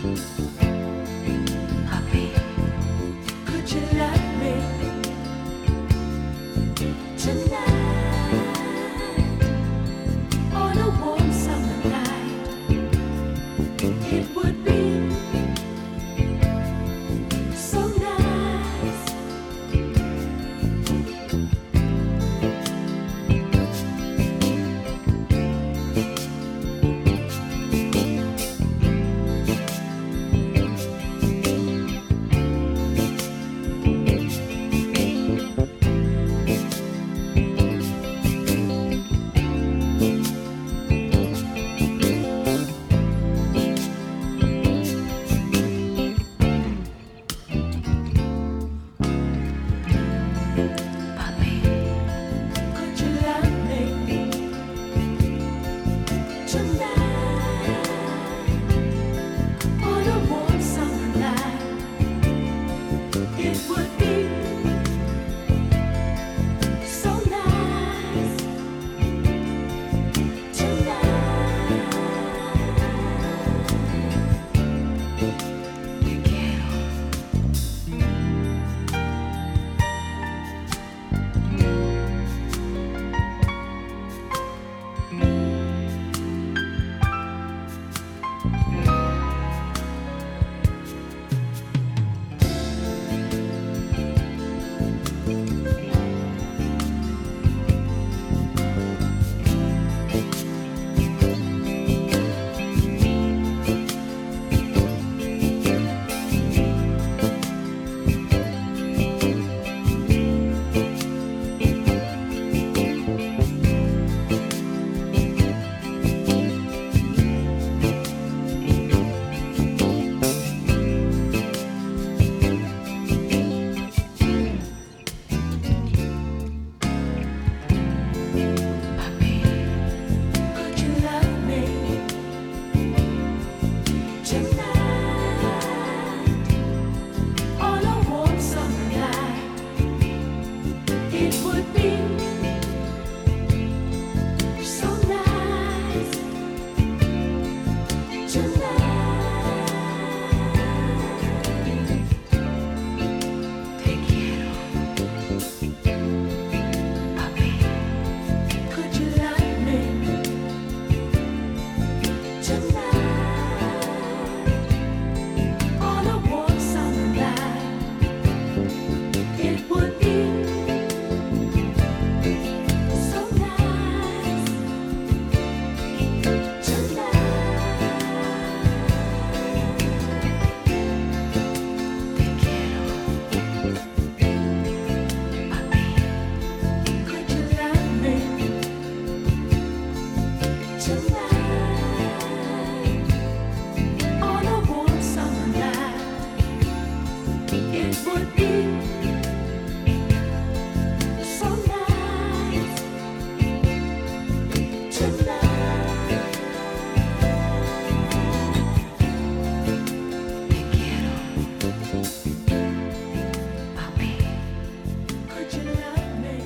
Puppy, could you love me tonight on a warm summer night? It would be so nice. Puppy, could you love me tonight on a warm summer night? It would be so nice tonight. Te quiero. Puppy, could you love me tonight on a warm summer night? It would be so nice tonight. Te quiero. Puppy, could you love me tonight on a warm summer night? It would be so nice tonight. Te quiero. Puppy, could you love me tonight on a warm summer night? It would be so nice tonight. Te quiero. Puppy, could you love me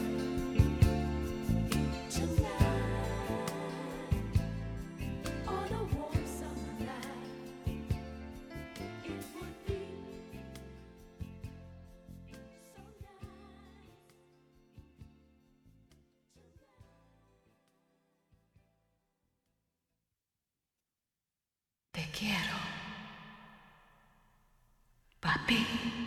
tonight on a warm summer night? It would be so nice. Te quiero, papi.